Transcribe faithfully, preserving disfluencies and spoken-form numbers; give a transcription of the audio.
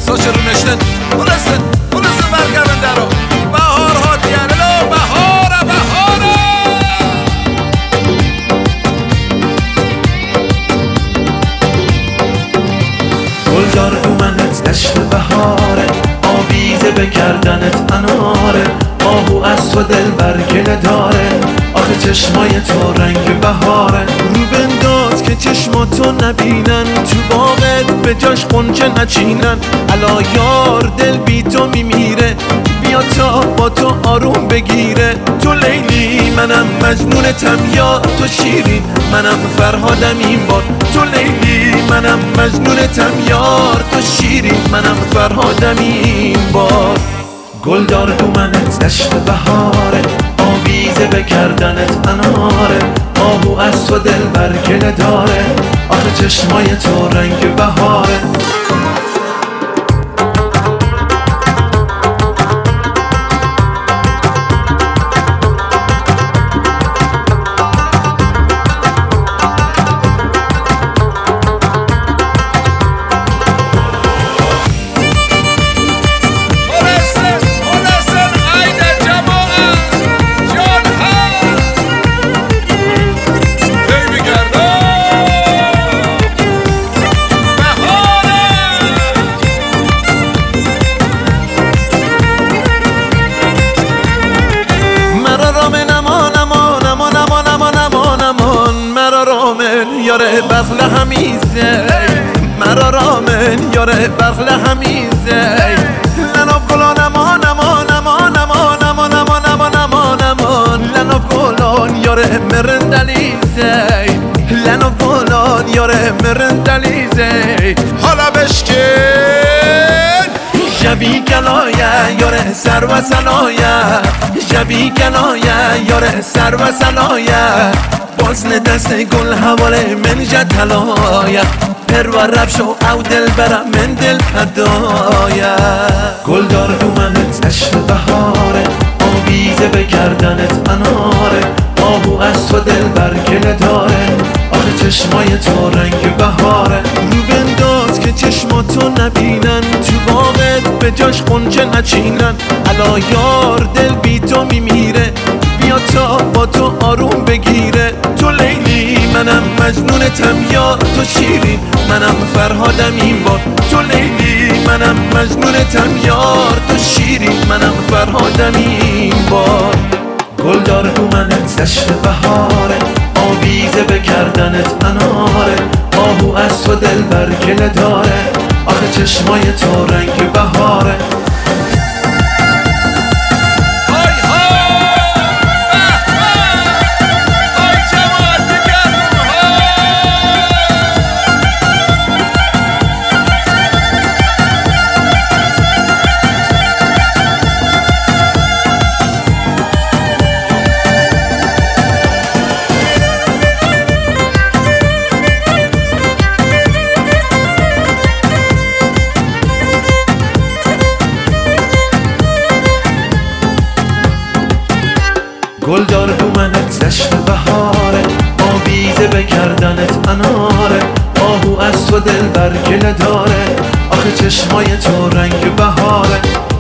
saçı rüneşten Burası, burası berkabinde ro Bahar hatiyeli lo bahara bahara گلدار دومنت دشت بهاره آویزه به گردنت اناره آهو از تو دل برگله داره آخه چشمای تو رنگ بهاره رو بنداز که چشماتو نبینن تو باغت به جاش قنچه نچینن الا یار دل بی تو میمیره بیا تا با تو آروم بگیره تو لیلی منم مجنونتم یا تو شیرین منم فرهادم این بار تو لیلی منم مجنونتم یار تو شیرین منم فرهادم این بار گلدار دومنت دشت بهاره آویزه به گردنت اناره آهو از تو دل برگله داره آخه چشمای تو رنگ بهاره یاره بغل همیزه مرا رامن یاره بغل همیزه لناب گلان امان امان امان امان امان امان امان امان امان لناب گلان یاره مرندلیزه لناب گلان یاره مرندلیزه حالا بشکن جوی گلایه یاره سر و سنایه جوی گلایه یاره سر و سنایه بازن دست گل حواله من جتلایا پر و رفشو او دل برم من دل پدایا گلدار دومنت دشت بهاره آویزه به گردنت اناره آهو از تو دل برگله داره آخه چشمای تو رنگ بهاره رو بنداز که چشماتو نبینن تو باغت به جاش قنچه نچینن الا یار دل بی تو میمیره بیا تا با تو آروم بگیره تو لیلی منم مجنونتم یا تو شیرین منم فرهادم این بار تو لیلی منم مجنونتم یار تو شیرین منم فرهادم این بار گلدار دومنت دشت بهاره آویزه به گردنت اناره آهو از تو دل برگله داره آخه چشمای تو رنگ بهاره گلدار دومنت دشت بهاره آویزه به گردنت اناره آهو از تو دل برگله داره آخه چشمای تو رنگ بهاره